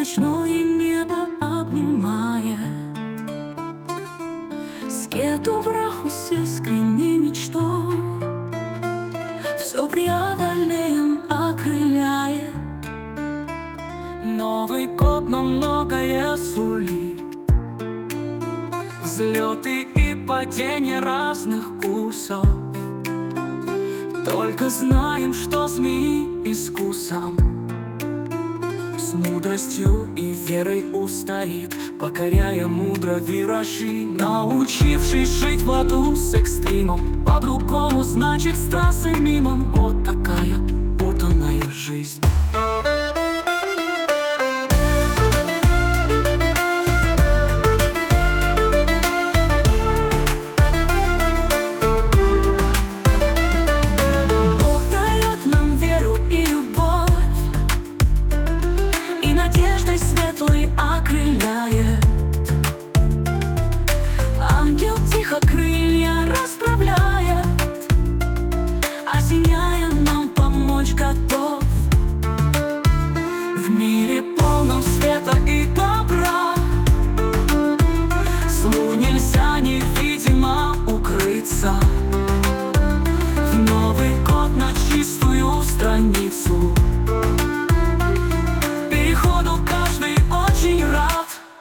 ночное небо обнимает. Скету врагу с искренней мечтой все преодолеем окрыляет. Новый год нам многое сулит, взлеты и падения разных курсов. Только знаем, что змеи искусом с мудростью и верой устоит, покоряя мудро виражи. Научившись жить в ладу с экстримом, по-другому значит с трассы мимо. Вот такая путанная жизнь. Светлый окрыляет. Ангел тихо крылья расправляет, осеняя нам помочь готов. В мире полном света и добра злу нельзя невидимо укрыться. В Новый год на чистую страницу переходу каждый очень рад.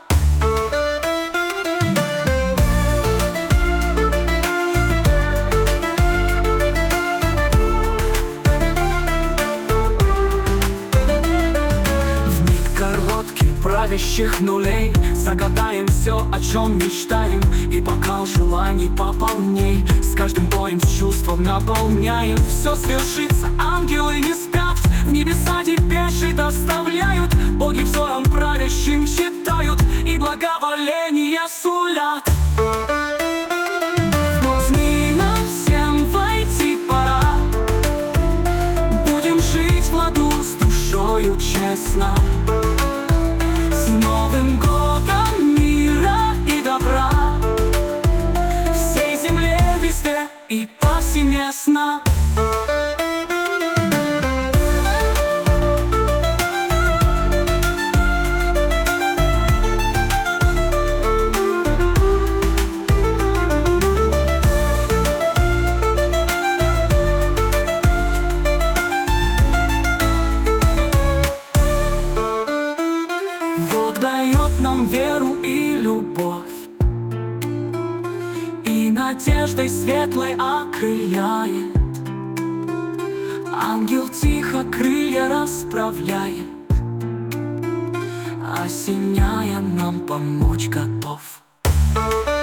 В миг короткий правящих нулей загадаем все, о чем мечтаем, и бокал желаний пополней. С каждым боем с чувством наполняем. Все свершится, ангелы не спят, в небеса депеши доставляют. Боги взором правящим считают и благоволения сулят. Но змеино всем войти пора, будем жить в ладу с душою честно. С Новым годом мира и добра всей земле, везде и повсеместно. Бог дает нам веру и любовь, и надеждой светлой окрыляет. Ангел тихо крылья расправляет, осеняя нам помочь готов.